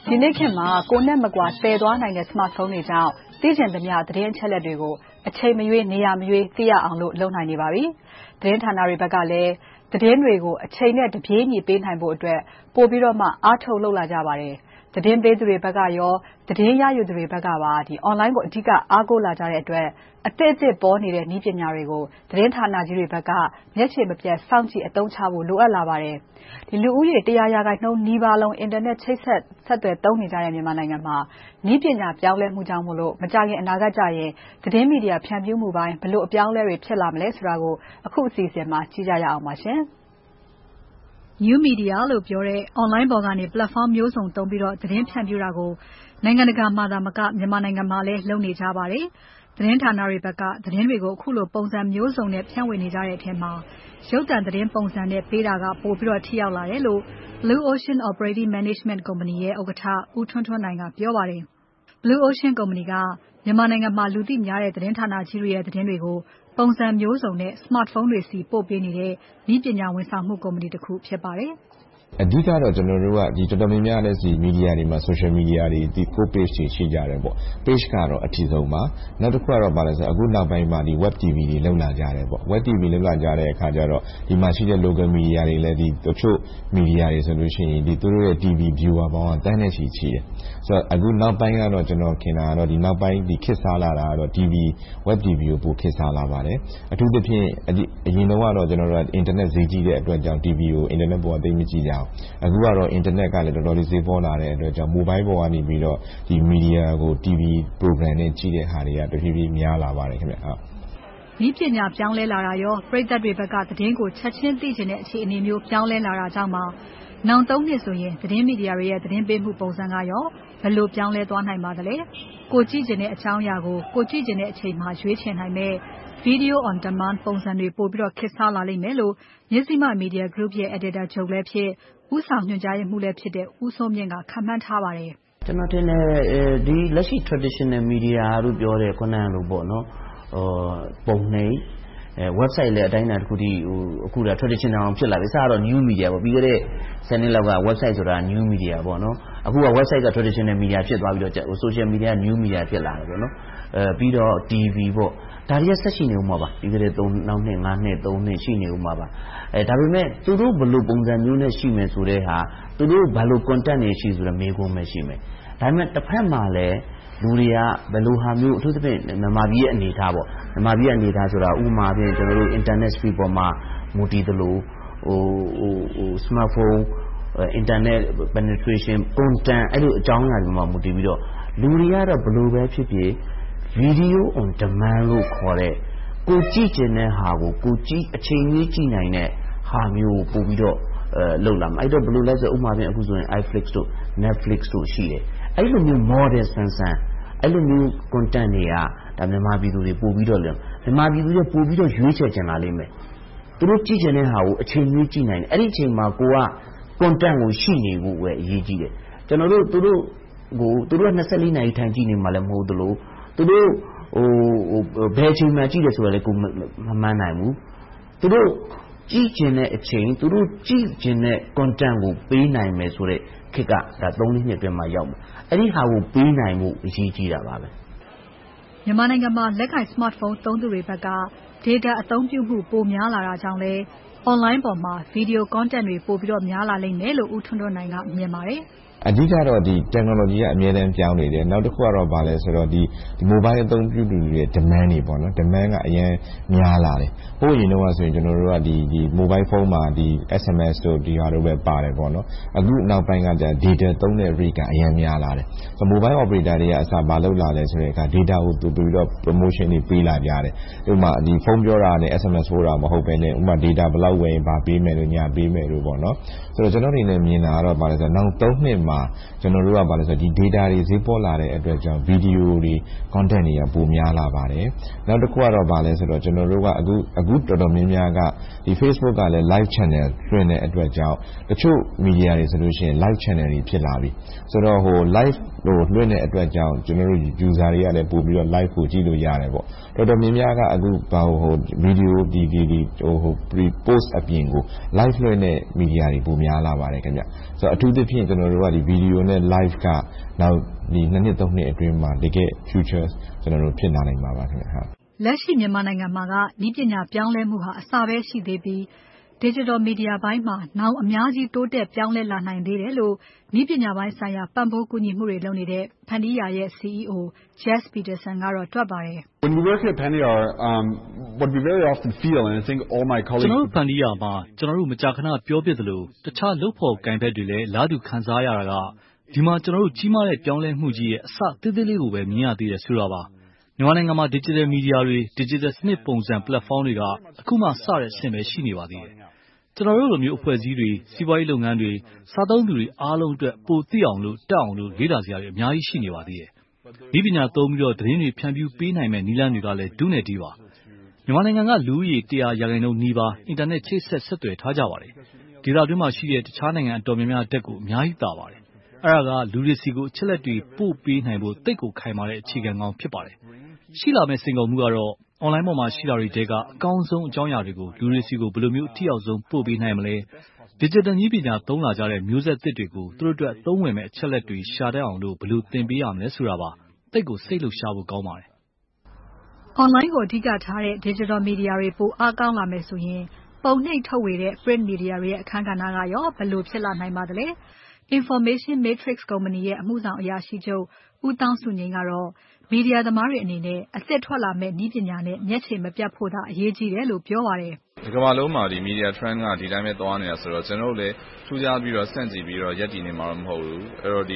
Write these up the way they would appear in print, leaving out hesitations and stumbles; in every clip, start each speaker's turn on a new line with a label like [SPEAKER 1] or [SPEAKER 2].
[SPEAKER 1] ဒီနေ့ခေတ်မှာကိုယ်နဲ့မကွာသယ်သွားနိုင်တဲ့ smartphone တွေကြောင့်သိချင်သမျှသတင်းအချက်အလက်တွေကိုအချိန်မရွေးနေရာမရွေးသိရအောင်လုပ်နိုင်နေပါပြီ။သတင်းဌာနတွေဘက်ကလည်းသတင်းတွေကိုအချိန်နဲ့တပြေးညီပေးနိုင်ဖို့အတွက်ပိုပြီးတော့မှအားထုတ်လုပ်လာကြပါတယ်။သတင်းပေးသူတွေဘက်ကရောသတင်းရယူသူတွေဘက်ကပါonline ကိုအဓိကအားကိုးလာကြတဲ့အတွက်အသစ်ပေါ်နေတဲ့နည်းပညာတွေကိုသတင်းဌာနကြီးတွေဘက်ကမျက်ခြေမပြတ်စောင့်ကြည့်အသုံးချဖို့လိုအပ်လာပါတယ်။လူဦးရေ100%နီးပါးလုံးအင်တာနက်ချိတ်ဆက်သွယ်သုံးနေကြတဲ့မြန်မာနိုင်ငံမှာနည်းပညာပြောင်းလဲမှုကြောင့်မကြာခင်အနာဂတ်ကျရင်သတင်းမီဒီယာဖြန့်ဖြူးမှုပိုင်းဘယ်လိုအပြောင်းအလဲတွေဖြစ်လာမလဲဆိုတာကိုအခုအစီအစဉ်မှာကြည့်ကြရအောင်ပါရှင်။ New Media လို့ပြောတဲ့ online ပေါ်ကနေ platform မျိုးစုံသုံးပြီးသတင်းဖြန့်ဖြူးတာကိုနိုင်ငံတကာမှာသာမကမြန်မာနိုင်ငံမှာလည်းလုပ်နေကြပါတယ်။သတင်းဌာနတွေဘက်ကသတင်းတွေကိုအခုလိုပုံစံမျိုးစုံနဲ့ဖြန့်ဝေနေကြတဲ့အထဲမှာရုပ်သံသတင်းပုံစံနဲ့ပေးတာကပိုပြီးတော့ထိရောက်လာတယ်လို့ Blue Ocean Operating Management Company ရဲ့ဥက္ကဋ္ဌဦးထွန်းထွန်းနိုင်ကပြောပါတယ်။ Blue Ocean ကုမ္ပဏီကမြန်မာနိုင်ငံမှာလူသိများတဲ့သတင်းဌာနကြီးတွေရဲ့သတင်းတွေကိုပုံစံမျိုးစုံနဲ့ smartphone တွေဆီပို့ပေးနေတဲ့နည်းပညာဝန်ဆောင်မှုကုမ္ပဏီတစ်ခုဖြစ်ပါတယ်။
[SPEAKER 2] အဓိကတော့ကျွန်တော်တို့ကဒီတော်တော်များများလည်းဒီမီဒီယာတွေမှာ social media တွေဒီ page တွေရှိကြတယ်ပေါ့ page ကတော့အထည်ဆုံးပါနောက်တစ်ခုကတော့ဘာလဲဆိုအခုနောက်ပိုင်းမှာဒီ web TV တွေလောက်လာကြတယ်ပေါ့ web TV လောက်လာကြတဲ့အခါကျတော့ဒီမှာရှိတဲ့ local media တွေလည်းဒီတချို့ media တွေဆိုလို့ရှိရင်ဒီသူတို့ရဲ့ TV viewer ပေါင်းကတန်းနဲ့ချီရှိတယ်ဆိုတော့အခုနောက်ပိုင်းကတော့ကျွန်တော်ခင်တာကတော့ဒီနောက်ပိုင်းဒီခေတ်စားလာတာကတော့ TV web TV ကိုပိုခေတ်စားလာပါတယ်အထူးသဖြင့်အရင်တော့ကျွန်တော်တို့က internet ဈေးကြီးတဲ့အတွက်ကြောင့် TV ကို internet ပေါ်သိမကြည့်ကြအခုကတော့ internet ကလည်းတော်တော်လေးဈေးပေါ်လာတဲ့အတွက်ကြောင့် mobile ပေါ်ကနေပြီးတော့ဒီ media ကို TV program နဲ့ကြည့်တဲ့ဟာတွေကတဖြည်းဖြည်းများလာပါတယ်ခင်ဗျဟုတ်
[SPEAKER 1] နည်းပညာပြောင်းလဲလာတာရောပရိသတ်တွေဘက်ကသတင်းကိုချက်ချင်းသိချင်တဲ့အခြေအနေမျိုးပြောင်းလဲလာတာကြောင့်နောင်3နှစ်ဆိုရင်သတင်းမီဒီယာတွေရဲ့သတင်းပေးမှုပုံစံကရောဘယ်လိုပြောင်းလဲသွားနိုင်ပါသလဲကိုကြည့်ချင်တဲ့အကြောင်းအရာကိုကိုကြည့်ချင်တဲ့အချိန်မှာရွေးချယ်နိုင်မဲ့ Video on demand ပုံစံတွေပိုပြီးတော့ခေတ်စားလာလိမ့်မယ်လို့မြစည်းမ Media Group ရဲ့ editor ချုပ်လည်းဖြစ်ဦးဆောင်ညွှန်ကြားရေးမှူးလည်းဖြစ်တဲ့ဦးစိုးမြင့်ကခန့်မှန်းထားပါတယ်
[SPEAKER 3] ကျွန်တော်တင်ဒီလက်ရှိ traditional media လို့ပြောတဲ့ခုနကလိုပေါ့နော်ပုံနှိပ်website လည်းအတိုင်းအတာတစ်ခုတည်းအခုဒါ traditional ဖြစ်လာပြီအစကတော့ new media ပေါ့ပြီးခဲ့တဲ့10နှစ်လောက်က website ဆိုတာ new media ပေါ့နော်အခုက website က traditional media ဖြစ်သွားပြီးတော့ social media new media ဖြစ်လာတယ်ပေါ့နော်ပြီးတော့ TV ပေါ့ဒါတွေကဆက်ရှိနေဦးမှာပါပြီးခဲ့တဲ့နောက်နှစ်5နှစ်3နှစ်ရှိနေဦးမှာပါဒါပေမဲ့သူတို့ဘယ်လိုပုံစံမျိုးနဲ့ရှိမယ်ဆိုတဲ့ဟာသူတို့ဘယ်လို content တွေရှိဆိုတော့မေးခွန်းပဲရှိမယ်ဒါပေမဲ့တစ်ဖက်မှာလည်းလူတွေကဘယ်လိုဟာမျိုးအထူးသဖြင့်မြန်မာပြည်ရဲ့အနေအထားပေါ့မြန်မာပြည်ရဲ့အနေအထားဆိုတာဥပမာဖြင့်ကျွန်တော်တို့ internet speed ပေါ်မှာမူတည်သလိုsmartphone internet penetration content အဲ့လိုအကြောင်းအရာတွေမှာမူတည်ပြီးတော့လူတွေကတော့ဘယ်လိုပဲဖြစ်ဖြစ် video on demand လို့ခေါ်တဲ့ကိုကြည့်ကျင်တဲ့ဟာကိုကိုကြည့်အချိန်ကြီးကြည့်နိုင်တဲ့ဟာမျိုးကိုပို့ပြီးတော့လောက်လာမှာအဲ့တော့ဘယ်လိုလဲဆိုဥပမာဖြင့်အခုဆိုရင် iFlix တို့ Netflix တို့ရှိတယ်အဲ့လိုမျိုး model ဆန်းဆန်းအဲ့လိုမျိုး content တွေကဒါမြန်မာပြည်သူတွေပို့ပြီးတော့မြန်မာပြည်သူတွေပို့ပြီးတော့ရွေးချယ်ကြလာလိမ့်မယ်သူတို့ကြည့်ကျင်တဲ့ဟာကိုအချိန်ကြီးကြည့်နိုင်တယ်အဲ့ဒီအချိန်မှာကိုက content ကိုရှိနေဖို့ပဲအရေးကြီးတယ်ကျွန်တော်တို့သူတို့က24နာရီထိုင်ကြည့်နေမှလည်းမဟုတ်သလိုသူတို့ဘယ်အချိန်မှကြည့်တယ်ဆိုတာလည်းကိုမမှန်းနိုင်ဘူးသူတို့ကြည့်ကျင်တဲ့အချိန်သူတို့ကြည့်ကျင်တဲ့ content ကိုပေးနိုင်မယ်ဆိုတဲ့ခေတ်ကဒါ3နှစ်အတွင်းမှာရောက်မှာအဲ့ဒီဟာကိုပေးနိုင်မှုအရေးကြီးတာပါပဲ
[SPEAKER 1] မြန်မာနိုင်ငံမှာလက်ကိုင် smartphone သုံးသူတွေဘက်က data အသုံးပြုမှုပိုများလာတာကြောင့်လဲ online ပေါ်မှာ video content တွေပိုပြီးတော့များလာလိမ့်မယ်လို့ဦးထွန်းထွန်းနိုင်ကမြင်ပါတယ်
[SPEAKER 2] အဓိကတော့ဒီ technology ကအများတန်းပြောင်းနေတယ်နောက်တစ်ခုကတော့ဗာလဲဆိုတော့ဒီ mobile အသုံးပြုသူတွေရဲ့ demand တွေပေါ့နော် demand ကအရင်များလာတယ်ဟိုအရင်တော့ဆိုရင်ကျွန်တော်တို့ကဒီ mobile phone မှာဒီ SMS တို့ဒီဟာတို့ပဲပါတယ်ပေါ့နော်အခုနောက်ပိုင်းကကြာ data သုံးတဲ့ rate ကအရင်များလာတယ်ဆို mobile operator တွေကအစမလုပ်လာလဲဆိုတဲ့အခါ data ကိုတူပြီးတော့ promotion တွေပေးလာကြတယ်ဥပမာဒီဖုန်းပြောတာနဲ့ SMS ပို့တာမဟုတ်ပဲနဲ့ဥပမာ data ဘယ်လောက်ဝယ်ရင်ဗာပေးမယ်လို့ညာပေးမယ်လို့ပေါ့နော်ဆိုတော့ကျွန်တော်အနေနဲ့မြင်တာကတော့ဗာလဲဆိုတော့နောက်3နှစ်မှာကျွန်တော်တို့ကဗာလဲဆိုဒီ data တွေဈေးပေါ်လာတဲ့အတွက်ကြောင့် video တွေ content တွေကပိုများလာပါတယ်နောက်တစ်ခုကတော့ဗာလဲဆိုတော့ကျွန်တော်တို့ကအခုတော်တော်များများကဒီ Facebook ကလည်း live channel လွှင့်တဲ့အတွက်ကြောင့်တချို့ media တွေဆိုလို့ရှိရင် live channel တွေဖြစ်လာပြီဆိုတော့live လွှင့်တဲ့အတွက်ကြောင့်ကျွန်တော်တို့ user တွေကလည်းပို့ပြီးတော့ live ကိုကြည့်လို့ရတယ်ပေါ့တော်တော်များများကအခုvideo post အပြင်ကို live လွှင့်တဲ့ media တွေပိုများလာပါတယ်ခင်ဗျဆိုတော့အထူးသဖြင့်ကျွန်တော်တို့ကဒီဗီဒီယိုနဲ့ live ကနောက်ဒီ2နှစ်3နှစ်အတွင်းမှာတကယ် future ကျွန်တော်တို့ဖြစ်လာနိုင်မှာပါခင်ဗျာ
[SPEAKER 1] လက်ရှိမြန်မာနိုင်ငံမှာကနည်းပညာပြောင်းလဲမှုဟာအစပဲရှိသေးပြီး Digital Media ဘိုင်းမှာနောင်အများကြီးတိုးတက်ပြောင်းလဲလာနိုင်သေးတယ်လို့နည်းပညာပိုင်းဆိုင်ရာပံ့ပိုးကူညီမှုတွေလုပ်နေတဲ့ Pandiya ရဲ့ CEO Jes Peterson ကတော့တွက်ပါတယ်
[SPEAKER 4] When we work at Pandiya, what we very often feel, and I think all my colleagues
[SPEAKER 5] ကျွန်တော်တို့ Pandiya မှာကျွန်တော်တို့မကြာခဏပြောပြသလိုတခြားလုပ်ဖို့ကိုင်ဘက်တွေလည်းလားတူခံစားရတာကဒီမှာကျွန်တော်တို့ကြီးမားတဲ့ပြောင်းလဲမှုကြီးရဲ့အစသေးသေးလေးကိုပဲမြင်ရသေးတယ်ဆိုတာပါမြန်မာနိုင်ငံမှာ Digital Media တွေ Digital စနစ်ပုံစံ Platform တွေကအခုမှစတဲ့အဆင့်ပဲရှိနေပါသေးတယ်ကျွန်တော်တို့လိုမျိုးအဖွဲ့အစည်းတွေစီးပွားရေးလုပ်ငန်းတွေစားသုံးသူတွေအားလုံးအတွက်ပိုသိအောင်လို့တက်အောင်လို့လေ့လာစရာတွေအများကြီးရှိနေပါသေးတယ်။ဒီပညာသုံးပြီးတော့သတင်းတွေဖြန့်ဖြူးပေးနိုင်မဲ့နည်းလမ်းတွေကလည်းဒုနဲ့ဒီပါ။မြန်မာနိုင်ငံကလူဦးရေ100%နီးပါးအင်တာနက်ချိတ်ဆက်သွယ်ထားကြပါတယ်။ဒေသတွင်းမှာရှိတဲ့တခြားနိုင်ငံအတော်များများတက်ကိုအများကြီးတာပါတယ်။အဲ့ဒါကလူတွေစီကိုအချက်လက်တွေပို့ပေးနိုင်ဖို့တိတ်ကိုခိုင်မာတဲ့အခြေခံကောင်းဖြစ်ပါတယ်။ရှိလာမဲ့စိန်ခေါ်မှုကတော့online ပေါ်မှာရှိတာတွေတဲကအကောင်းဆုံးအကြောင်းအရာတွေကိုလူတွေစီကိုဘယ်လိုမျိုးအထီအောင်ဆုံးပို့ပေးနိုင်မလဲ Digital နည်းပညာသုံးလာကြတဲ့မျိုးဆက်သစ်တွေကိုသူတို့အတွက်သုံးဝင်မဲ့အချက်လက်တွေရှာတတ်အောင်လို့ဘယ်လိုသင်ပေးရမလဲဆိုတာပါတိတ်ကိုစိတ်လှုပ်ရှားဖို့ကောင်းပါတယ်
[SPEAKER 1] Online ကိုအဓိကထားတဲ့ Digital Media တွေပိုအားကောင်းလာမယ်ဆိုရင်ပုံနှိပ်ထုတ်ဝေတဲ့ Print Media တွေရဲ့အခန်းကဏ္ဍကရောဘယ်လိုဖြစ်လာနိုင်ပါသလဲ Information Matrix ကုမ္ပဏီရဲ့အမှုဆောင်အရာရှိချုပ်ဦးတောင်းစုငြိမ်းကတော့မီဒီယာသမားတွေအနေနဲ့အသစ်ထွက်လာမဲ့နည်းပညာနဲ့မျက်ခြေမပြတ်ဖို့သာအရေးကြီးတယ်လို့ပြောပါတယ်
[SPEAKER 6] ဒီကမ္ဘာလုံးမှာဒီ media trend ကဒီတိုင်းပဲသွားနေတာဆိုတော့ကျွန်တော်တို့လည်းထူးခြားပြီးတော့စန့်ကြည့်ပြီးတော့ရက်တည်နေမှာတော့မဟုတ်ဘူးအဲ့တော့ဒီ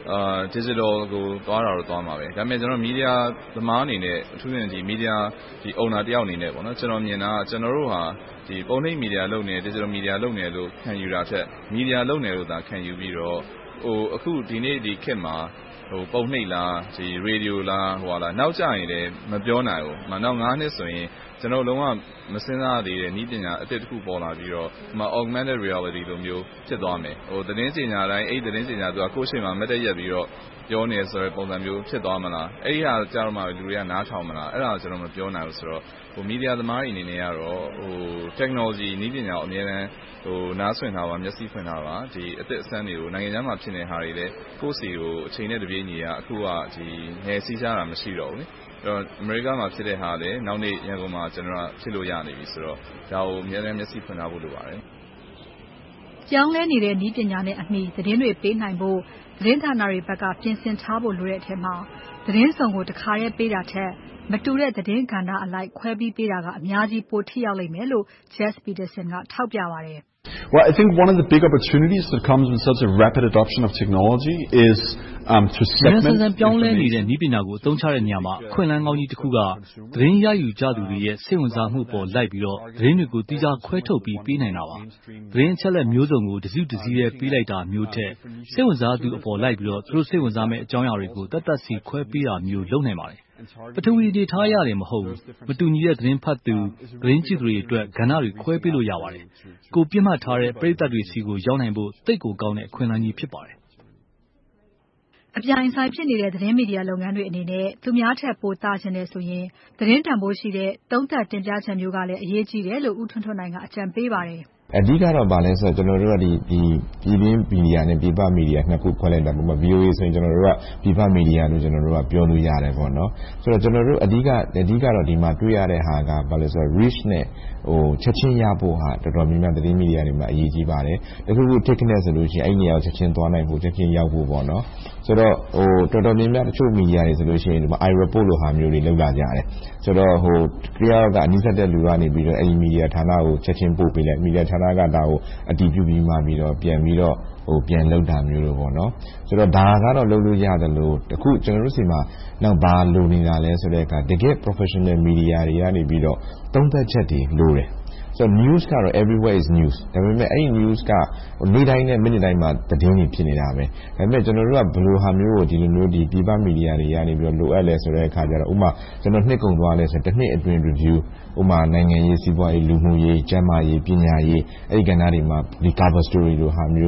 [SPEAKER 6] digital ကိုသွားတာတော့သွားမှာပဲဒါပေမဲ့ကျွန်တော် media သမားအနေနဲ့အထူးသဖြင့်ဒီ media ဒီ owner တယောက်အနေနဲ့ပေါ့နော်ကျွန်တော်မြင်တာကကျွန်တော်တို့ဟာဒီပုံနှိပ် media လုပ်နေ digital media လုပ်နေလို့ခံယူတာထက် media လုပ်နေလို့သာခံယူပြီးတော့အခုဒီနေ့ဒီခေတ်မှာပုံနှိပ်လားဒီ radio လားဟိုလားနောက်ကျရင်လည်းမပြောနိုင်ဘူးနောက်9နှစ်ဆိုရင်ကျွန်တော်လုံးဝမစင်စားသေးတဲ့နည်းပညာအသစ်တစ်ခုပေါ်လာပြီးတော့augmented reality လိုမျိုးဖြစ်သွားမယ်သတင်းကြေညာတိုင်းအဲ့သတင်းကြေညာသူကကိုယ့်ရှိမှာမတ်တက်ရက်ပြီးတော့ပြောနေဆိုတဲ့ပုံစံမျိုးဖြစ်သွားမလားအဲ့ဒီဟာကြားတော့မှလူတွေကနားထောင်မလားအဲ့ဒါကျွန်တော်မပြောနိုင်ဘူးဆိုတော့မီဒီယာသမားတွေအနေနဲ့ကတော့technology နည်းပညာကိုအများအားနားဆွင့်ထားပါမျက်စိဖွင့်ထားပါဒီအသစ်အဆန်းတွေကိုနိုင်ငံခြားမှာဖြစ်နေတဲ့ဟာတွေလည်းကိုယ့်စီကိုအချိန်နဲ့တပြေးညီအခုကဒီငယ်စီးစားတာမရှိတော့ဘူးလေအမေရိကမှာဖြစ်တဲ့ဟာလည်းနောက်နေ့ရန်ကုန်မှာကျွန်တော်ဖြစ်လို့ရနေပြီဆိုတော့ဒါကိုအများအားမျက်စိဖွင့်ထားဖို့လိုပါတယ်
[SPEAKER 1] ပြောင်းလဲနေတဲ့နည်းပညာနဲ့အမှီသတင်းတွေပေးနိုင်ဖို့သတင်းဌာနတွေဘက်ကပြင်ဆင်ထားဖို့လိုတဲ့အထက်မှာသတင်းစုံကိုတစ်ခါတည်းပေးတာထက်မတူတဲ့သတင်းကဏ္ဍအလိုက်ခွဲပြီးပေးတာကအများကြီးပိုထိရောက်လိမ့်မယ်လို့ Jes Peterson ကထောက်ပြပါတယ်
[SPEAKER 4] Well, I think one of the big opportunities that comes with such a rapid adoption of technology is to segment
[SPEAKER 5] ပြောင်းလဲနေတဲ့နည်းပညာကိုအသုံးချတဲ့နေရာမှာအခွင့်အလမ်းကောင်းကြီးတစ်ခုကသတင်းရယူကြသူတွေရဲ့စိတ်ဝင်စားမှုပေါ်လိုက်ပြီးတော့သတင်းတွေကိုတိကျခွဲထုတ်ပြီးပေးနိုင်တာပါသတင်းအချက်လက်မျိုးစုံကိုတစုတစည်းရဲ့ပေးလိုက်တာမျိုးထက်စိတ်ဝင်စားသူအပေါ်လိုက်ပြီးတော့သူတို့စိတ်ဝင်စားမဲ့အကြောင်းအရာတွေကိုတတ်စီခွဲပေးတာမျိုးလုပ်နိုင်ပါတယ်ပထဝီဒေတာရတယ်မဟုတ်ဘူးမတူညီတဲ့သတင်းဖတ်သူသတင်းကြည့်သူတွေအတွက်ကဏ္ဍတွေခွဲပေးလို့ရပါတယ်ကိုပြတ်မှတ်ထားတဲ့ပရိသတ်တွေစီကိုရောက်နိုင်ဖို့တိတ်ကိုကောင်းတဲ့အခွင့်အလမ်းကြီးဖြစ်ပါတယ်
[SPEAKER 1] အပြိုင်ဆိုင်ဖြစ်နေတဲ့သတင်းမီဒီယာလုပ်ငန်းတွေအနေနဲ့သူများထက်ပိုသာချင်တယ်ဆိုရင်သတင်းတန်ဖိုးရှိတဲ့သုံးသပ်တင်ပြချက်မျိုးကလည်းအရေးကြီးတယ်လို့ဦးထွန်းထွန်းနိုင်ကအကြံပေးပါတယ်
[SPEAKER 2] အဓိကတော့ဗာလဲဆိုတော့ကျွန်တော်တို့ကဒီပြည်တွင်းမီဒီယာနဲ့ပြည်ပမီဒီယာနှစ်ခုခွဲလိုက်တာပေါ့ VOA ဆိုရင်ကျွန်တော်တို့ကပြည်ပမီဒီယာလို့ကျွန်တော်တို့ကပြောလို့ရတယ်ပေါ့နော်ဆိုတော့ကျွန်တော်တို့အဓိကတော့ဒီမှာတွေ့ရတဲ့ဟာကဗာလဲဆိုတော့ reach နဲ့ချက်ချင်းရဖို့ဟာတော်တော်များများသတင်းမီဒီယာတွေမှာအရေးကြီးပါတယ်တခုခု technical ဆိုလို့ရှိရင်အဲ့ဒီနေရာကိုချက်ချင်းသွားနိုင်ဖို့ချက်ချင်းရောက်ဖို့ပေါ့နော်ဆိုတော့တော်တော်များများတချို့မီဒီယာတွေဆိုလို့ရှိရင်ဒီမှာ iReport လိုဟာမျိုးတွေလောက်လာကြတယ်ဆိုတော့တရားကအနည်းဆက်တဲ့လူကနေပြီးတော့အဲ့ဒီမီဒီယာဌာနကိုချက်ချင်းပို့ပေးလိုက်မီဒီယာဌာနကဒါကိုအတည်ပြုပြီးမှပြီးတော့ပြန်လုပ်တာမျိုးလို့ပေါ့နော်ဆိုတော့ဒါကတော့လုပ်လို့ရတယ်လို့တခုကျွန်တော်တို့စီမှာနောက်ဘာလိုနေတာလဲဆိုတဲ့အခါတကယ် professional media တွေကနေပြီးတော့သုံးသပ်ချက်တွေလိုတယ်So news ကတော့ everywhere is news ဒါပေမဲ့အဲ့ဒီ news ကနေ့တိုင်းနဲ့မိနစ်တိုင်းမှာသတင်းတွေဖြစ်နေတာပဲဒါပေမဲ့ကျွန်တော်တို့ကဘယ်လိုဟာမျိုးကိုဒီလိုမျိုးဒီပြည်ပမီဒီယာတွေကနေပြီးတော့လိုအပ်လဲဆိုတဲ့အခါကျတော့ဥပမာကျွန်တော်နှစ်ကုန်သွားလဲဆိုတစ်နှစ်အတွင်း review ဥပမာနိုင်ငံရေးစီးပွားရေးလူမှုရေးကျန်းမာရေးပညာရေးအဲ့ဒီကဏ္ဍတွေမှာဒီ cover story လိုဟာမျိုးတွေပေါ့နော်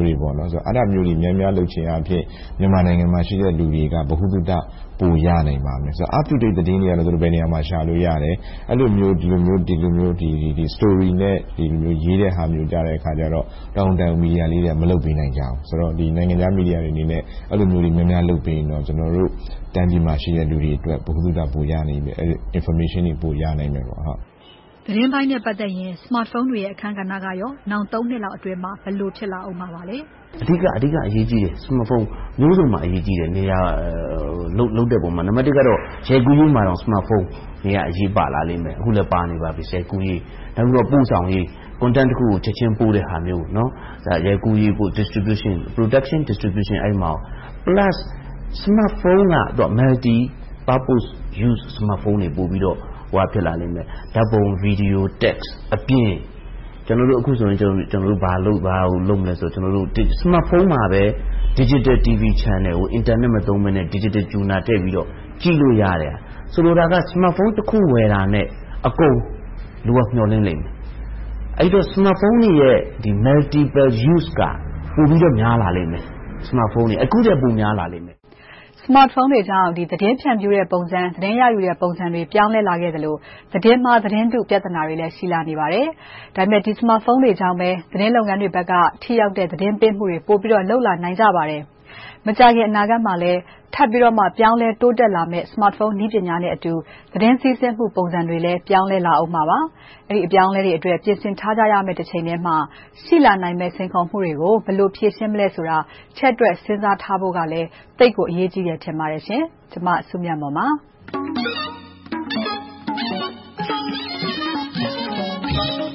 [SPEAKER 2] ဆိုအဲ့ဒါမျိုးတွေများလုပ်ချင်အဖြစ်မြန်မာနိုင်ငံမှာရှိတဲ့လူတွေကဗဟုသုတပိုရနိုင်ပါမယ်ဆိုတော့ up to date သတင်းတွေကတော့ဘယ်နေရာမှာရှာလို့ရတယ်အဲ့လိုမျိုးဒီလိုမျိုးဒီ story နဲ့ဒီလိုမျိုးရေးတဲ့ဟာမျိုးကြတဲ့အခါကျတော့တောင်တန်မီဒီယာလေးတွေမလုပ်ပေးနိုင်ကြဘူးဆိုတော့ဒီနိုင်ငံခြားမီဒီယာတွေအနေနဲ့အဲ့လိုမျိုးတွေများလုပ်ပေးရင်တော့ကျွန်တော်တို့တန်းပြည်မှာရှိတဲ့လူတွေအတွက်ဗဟုသုတပိုရနိုင်မယ်အဲ့ information တွေပိုရနိုင်မယ်ပေါ့ဟုတ်
[SPEAKER 1] သတင်းပိုင်းနဲ့ပတ်သက်ရင် smartphone တွေရဲ့အခန်းကဏ္ဍကရောနောက်3နှစ်လောက်အတွင်းမှာဘယ်လိုဖြစ်လာအောင်မှာပါလဲ
[SPEAKER 3] အဓိကအရေးကြီးတယ် smartphone မျိုးစုံမှာအရေးကြီးတယ်နေရာလုံးတဲ့ပုံမှာနံပါတ်1ကတော့ရဲကူးရေးမှာတော့ smartphone တွေကအရေးပါလာလိမ့်မယ်အခုလည်းပါနေပါပြီရဲကူးရေးနောက်ပြီးတော့ပို့ဆောင်ရေး content တစ်ခုကိုချက်ချင်းပို့တဲ့ဟာမျိုးเนาะဒါရဲကူးရေးပို့ distribution production distribution အဲ့မှာ plus smartphone ကတော့ multi purpose use smartphone တွေပို့ပြီးတော့ဟိုဖြစ်လာလိမ့်မယ်ဓာတ်ပုံ video text အပြင်ကျွန်တော်တို့အခုဆိုရင်ကျွန်တော်တို့ဘာလုပ်မလဲဆိုတော့ကျွန်တော်တို့ smartphone မှာပဲ digital TV channel ကို internet မသုံးဘဲနဲ့ digital tuner ထည့်ပြီးတော့ကြည့်လို့ရတယ်ဆိုလိုတာက smartphone တစ်ခုဝယ်တာနဲ့အကုန်လူကမျှော်လင့်လိမ့်မယ်အဲ့တော့ smartphone ရဲ့ဒီ multiple use ကပိုပြီးတော့များလာလိမ့်မယ် smartphone တွေအခုတည်းပိုများလာလိမ့်မယ်
[SPEAKER 1] smartphone တွေကြောင့်ဒီသတင်းဖြန့်ဖြူးတဲ့ပုံစံသတင်းရယူတဲ့ပုံစံတွေပြောင်းလဲလာခဲ့သလိုသတင်းမှာသတင်းတုပြဿနာတွေလည်းရှိလာနေပါတယ်။ဒါပေမဲ့ဒီ smartphone တွေကြောင့်ပဲသတင်းလုပ်ငန်းတွေဘက်ကထိရောက်တဲ့သတင်းပေးမှုတွေပို့ပြီးတော့လုပ်လာနိုင်ကြပါတယ်။မကြာခင်အနာဂတ်မှာလည်းထပ်ပြီးတော့မှပြောင်းလဲတိုးတက်လာမဲ့ smartphone နည်းပညာနဲ့အတူသတင်းစီးဆင်းမှုပုံစံတွေလည်းပြောင်းလဲလာအောင်ပါပါ။အဲဒီအပြောင်းလဲတွေအတွက်ပြင်ဆင်ထားကြရမယ့်တစ်ချိန်တည်းမှာရှိလာနိုင်မဲ့စိန်ခေါ်မှုတွေကိုဘယ်လိုဖြေရှင်းမလဲဆိုတာချက်တွက်စဉ်းစားထားဖို့ကလည်းသိပ်ကိုအရေးကြီးတယ်ထင်ပါတယ်ရှင်။ကျွန်မစုမြတ်မော်ပါ